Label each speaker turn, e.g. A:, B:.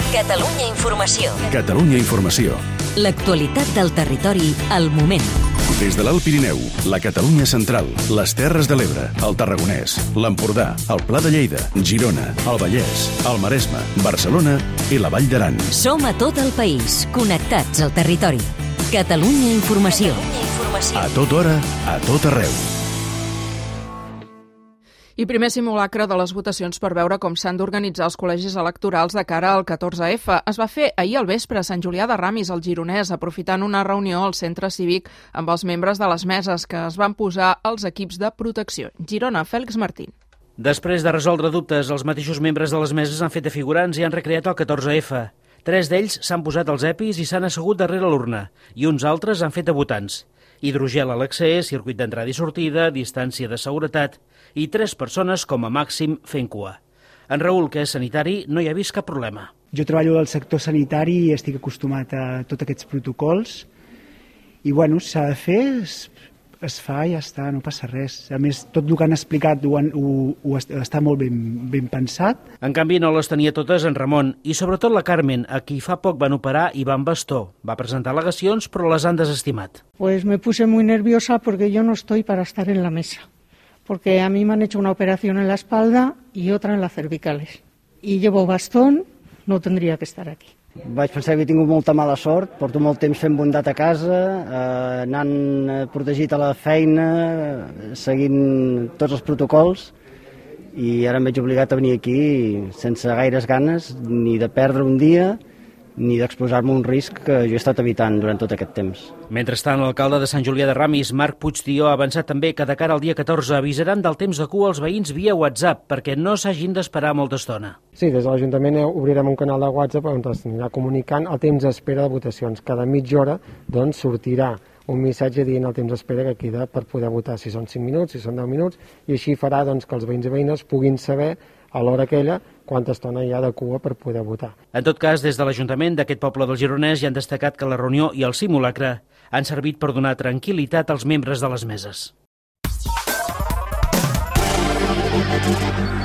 A: Catalunya Informació.
B: Catalunya Informació.
A: L'actualitat del territori al moment.
B: Des de l'Alt Pirineu, la Catalunya Central, les Terres de l'Ebre, el Tarragonès, l'Empordà, el Pla de Lleida, Girona, el Vallès, el Maresme, Barcelona i la Vall d'Aran.
A: Som a tot el país, connectats al territori. Catalunya Informació.
B: A tota hora, a tot arreu.
C: I primer simulacre de les votacions per veure com s'han d'organitzar els col·legis electorals de cara al 14F. Es va fer ahir al vespre a Sant Julià de Ramis, al Gironès, aprofitant una reunió al centre cívic amb els membres de les meses que es van posar als equips de protecció. Girona, Fèlix Martín.
D: Després de resoldre dubtes, els mateixos membres de les meses han fet de figurants i han recreat el 14F. 3 d'ells s'han posat els EPIs i s'han assegut darrere l'urna, i uns altres han fet de votants. Hidrogel a l'accés, circuit d'entrada i sortida, distància de seguretat i 3 persones com a màxim fent cua. En Raül, que és sanitari, no hi ha vist cap problema.
E: Jo treballo del sector sanitari i estic acostumat a tots aquests protocols i, bueno, s'ha de fer, es fa i ja està, no passa res. A més, tot el que han explicat està molt ben pensat.
D: En canvi, no les tenia totes en Ramon i sobretot la Carmen, a qui fa poc van operar i van bastó. Va presentar al·legacions, però les han desestimat.
F: Pues me puse muy nerviosa porque yo no estoy para estar en la mesa. Porque a mí me han hecho una operación en la espalda y otra en las cervicales. Y llevo bastón, no tendría que estar aquí.
G: Vaig pensar que he tingut molta mala sort, porto molt temps fent bondat a casa, anant protegit a la feina, seguint tots els protocols, i ara em veig obligat a venir aquí sense gaires ganes ni de perdre un dia ni d'exposar-me un risc que jo he estat evitant durant tot aquest temps.
D: Mentrestant, l'alcalde de Sant Julià de Ramis, Marc Puigdió, ha avançat també que de cara al dia 14 avisaran del temps de cua als veïns via WhatsApp perquè no s'hagin d'esperar molta estona.
H: Sí, des de l'Ajuntament obrirem un canal de WhatsApp on es anirà comunicant el temps d'espera de votacions. Cada mitja hora doncs, sortirà un missatge dient el temps d'espera que queda per poder votar, si són 5 minuts, si són 10 minuts, i així farà doncs, que els veïns i veïnes puguin saber a l'hora aquella quanta estona hi ha de cua per poder votar.
D: En tot cas, des de l'Ajuntament d'aquest poble del Gironès ja han destacat que la reunió i el simulacre han servit per donar tranquil·litat als membres de les meses.